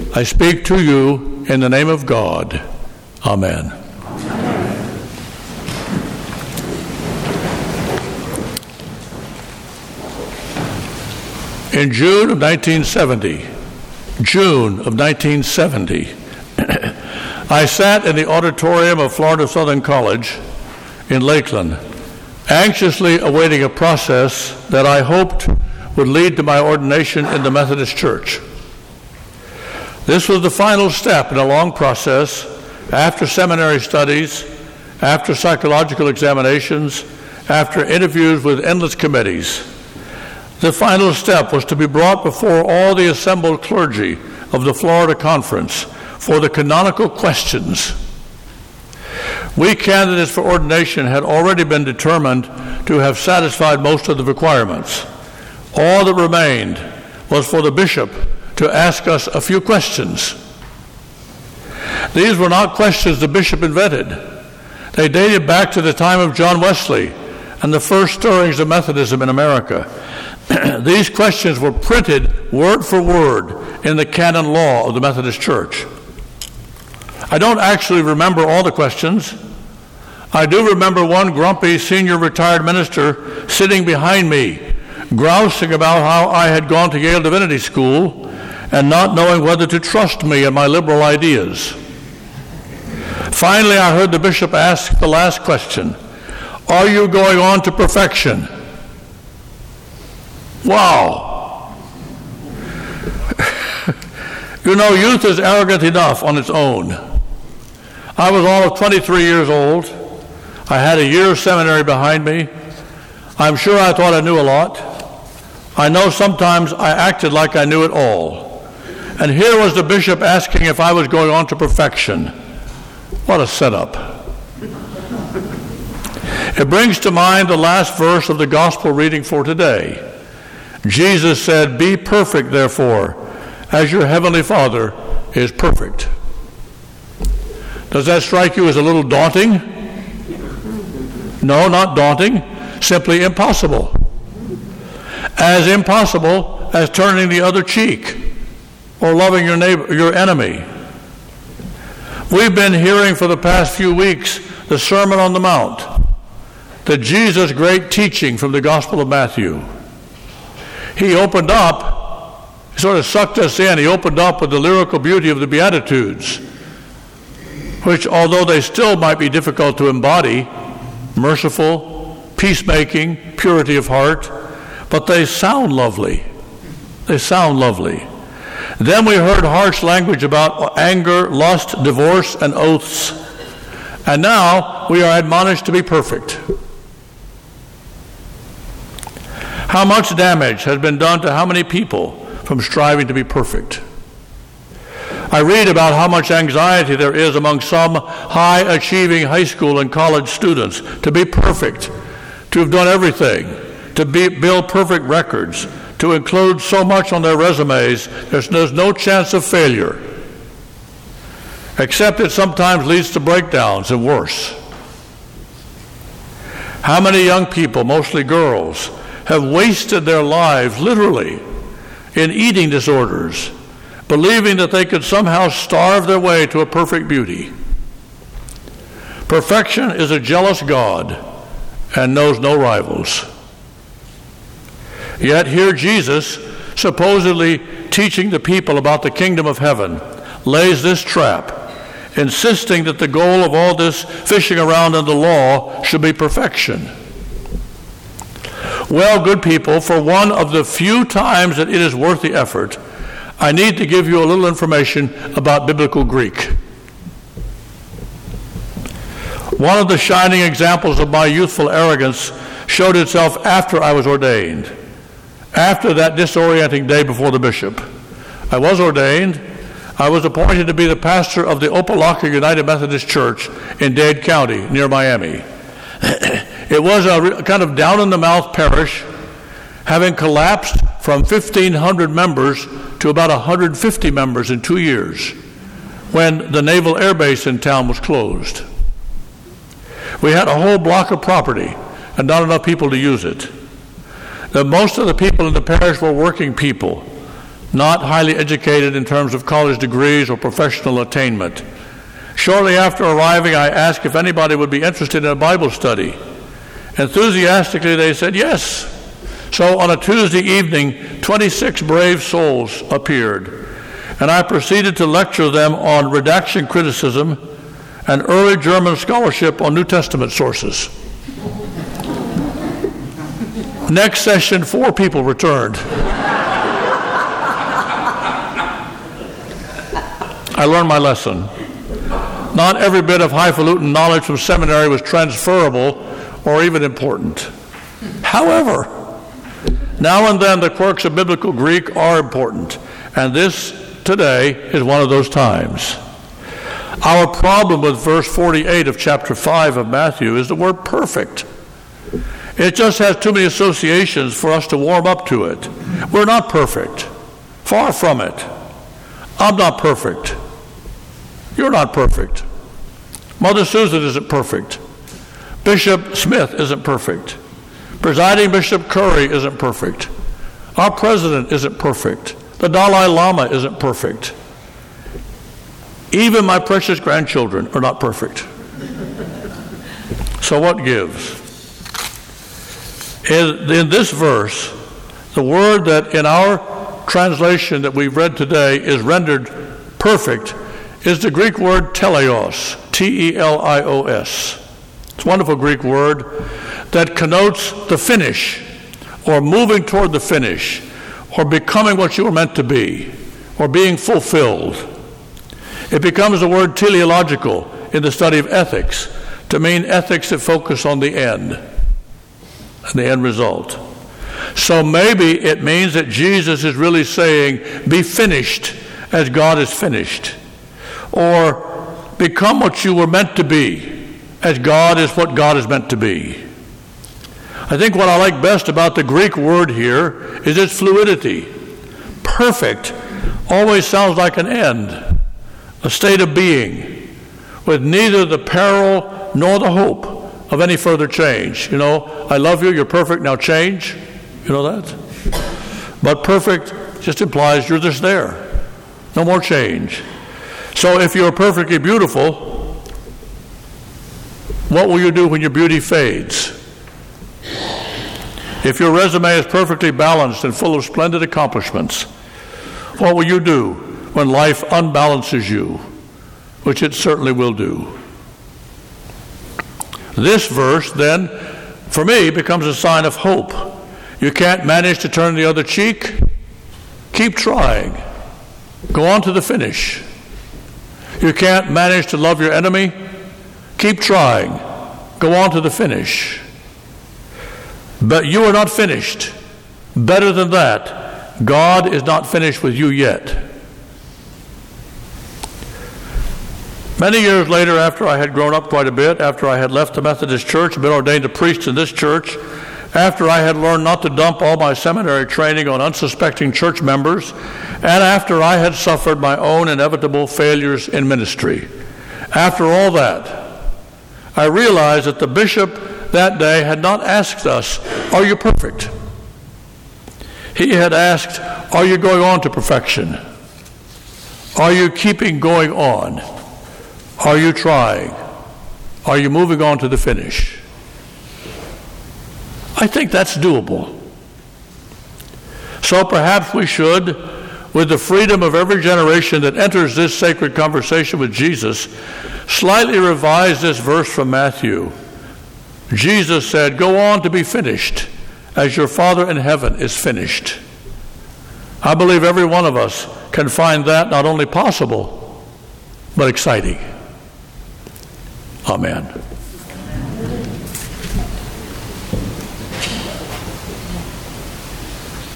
I speak to you in the name of God. Amen. In June of 1970, I sat in the auditorium of Florida Southern College in Lakeland, anxiously awaiting a process that I hoped would lead to my ordination in the Methodist Church. This was the final step in a long process after seminary studies, after psychological examinations, after interviews with endless committees. The final step was to be brought before all the assembled clergy of the Florida Conference for the canonical questions. We candidates for ordination had already been determined to have satisfied most of the requirements. All that remained was for the bishop to ask us a few questions. These were not questions the bishop invented. They dated back to the time of John Wesley and the first stirrings of Methodism in America. These questions were printed word for word in the canon law of the Methodist Church. I don't actually remember all the questions. I do remember one grumpy senior retired minister sitting behind me, grousing about how I had gone to Yale Divinity School and not knowing whether to trust me and my liberal ideas. Finally, I heard the bishop ask the last question, "Are you going on to perfection?" Wow. You know, youth is arrogant enough on its own. I was all of 23 years old. I had a year of seminary behind me. I'm sure I thought I knew a lot. I know sometimes I acted like I knew it all. And here was the bishop asking if I was going on to perfection. What a setup. It brings to mind the last verse of the gospel reading for today. Jesus said, "Be perfect, therefore, as your heavenly Father is perfect." Does that strike you as a little daunting? No, not daunting, simply impossible. As impossible as turning the other cheek or loving your neighbor, your enemy. We've been hearing for the past few weeks the Sermon on the Mount, the Jesus' great teaching from the Gospel of Matthew. He opened up, he sort of sucked us in, he opened up with the lyrical beauty of the Beatitudes, which, although they still might be difficult to embody, merciful, peacemaking, purity of heart, but they sound lovely. They sound lovely. Then we heard harsh language about anger, lust, divorce, and oaths. And now we are admonished to be perfect. How much damage has been done to how many people from striving to be perfect? I read about how much anxiety there is among some high-achieving high school and college students to be perfect, to have done everything, to build perfect records, to include so much on their resumes, there's no chance of failure, except it sometimes leads to breakdowns and worse. How many young people, mostly girls, have wasted their lives, literally, in eating disorders, believing that they could somehow starve their way to a perfect beauty. Perfection is a jealous God and knows no rivals. Yet here Jesus, supposedly teaching the people about the kingdom of heaven, lays this trap, insisting that the goal of all this fishing around in the law should be perfection. Well, good people, for one of the few times that it is worth the effort, I need to give you a little information about biblical Greek. One of the shining examples of my youthful arrogance showed itself after I was ordained, after that disorienting day before the bishop. I was ordained. I was appointed to be the pastor of the Opelika United Methodist Church in Dade County, near Miami. It was a kind of down-in-the-mouth parish, having collapsed from 1,500 members to about 150 members in 2 years, when the Naval Air Base in town was closed. We had a whole block of property and not enough people to use it. Most of the people in the parish were working people, not highly educated in terms of college degrees or professional attainment. Shortly after arriving, I asked if anybody would be interested in a Bible study. Enthusiastically, they said yes. So on a Tuesday evening, 26 brave souls appeared, and I proceeded to lecture them on redaction criticism and early German scholarship on New Testament sources. Next session, 4 people returned. I learned my lesson. Not every bit of highfalutin knowledge from seminary was transferable or even important. However, now and then the quirks of biblical Greek are important, and this today is one of those times. Our problem with verse 48 of chapter 5 of Matthew is the word perfect. It just has too many associations for us to warm up to it. We're not perfect. Far from it. I'm not perfect. You're not perfect. Mother Susan isn't perfect. Bishop Smith isn't perfect. Presiding Bishop Curry isn't perfect. Our president isn't perfect. The Dalai Lama isn't perfect. Even my precious grandchildren are not perfect. So what gives? In this verse, the word that in our translation that we've read today is rendered perfect is the Greek word teleos, T-E-L-I-O-S. It's a wonderful Greek word that connotes the finish, or moving toward the finish, or becoming what you were meant to be, or being fulfilled. It becomes the word teleological in the study of ethics to mean ethics that focus on the end and the end result. So maybe it means that Jesus is really saying, be finished as God is finished, or become what you were meant to be as God is what God is meant to be. I think what I like best about the Greek word here is its fluidity. Perfect always sounds like an end, a state of being, with neither the peril nor the hope of any further change. You know, I love you, you're perfect, now change. You know that? But perfect just implies you're just there. No more change. So if you're perfectly beautiful, what will you do when your beauty fades? If your resume is perfectly balanced and full of splendid accomplishments, what will you do when life unbalances you, which it certainly will do? This verse, then, for me, becomes a sign of hope. You can't manage to turn the other cheek? Keep trying. Go on to the finish. You can't manage to love your enemy? Keep trying. Go on to the finish. But you are not finished. Better than that, God is not finished with you yet. Many years later, after I had grown up quite a bit, after I had left the Methodist Church, been ordained a priest in this church, after I had learned not to dump all my seminary training on unsuspecting church members, and after I had suffered my own inevitable failures in ministry. After all that, I realized that the bishop that day had not asked us, are you perfect? He had asked, are you going on to perfection? Are you keeping going on? Are you trying? Are you moving on to the finish? I think that's doable. So perhaps we should, with the freedom of every generation that enters this sacred conversation with Jesus, slightly revise this verse from Matthew. Jesus said, go on to be finished as your Father in heaven is finished. I believe every one of us can find that not only possible, but exciting. Amen.